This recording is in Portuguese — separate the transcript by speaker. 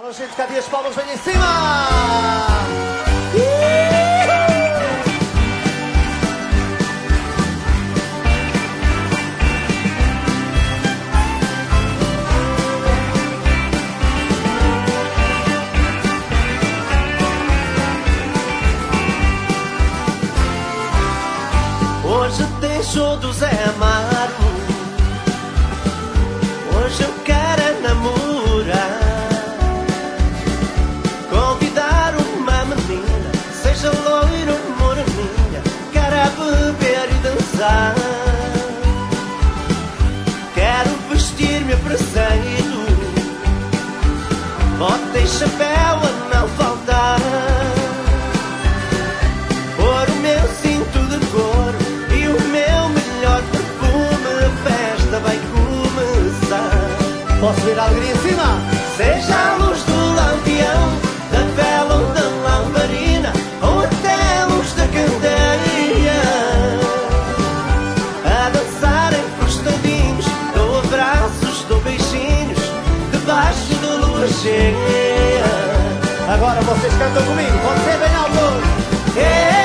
Speaker 1: a gente, cadê as palmas? Vem em cima!
Speaker 2: Hoje tem show do Zé Amaro. Hoje eu quero é namorar. Convidar uma menina, seja loira ou moreninha, quero é beber e dançar. Quero vestir-me a prazeiro, bota e chapéu a não faltar. Pôr o meu cinto de couro e o meu melhor perfume, a festa vai começar.
Speaker 1: Posso ver a alegria em cima?
Speaker 2: Seja a luz do lampião, da vela ou da lamparina, ou até a luz da candeia, a dançar encostadinhos, dou abraços, dou beijinhos, debaixo da lua cheia.
Speaker 1: Agora vocês cantam comigo, pode ser bem alto.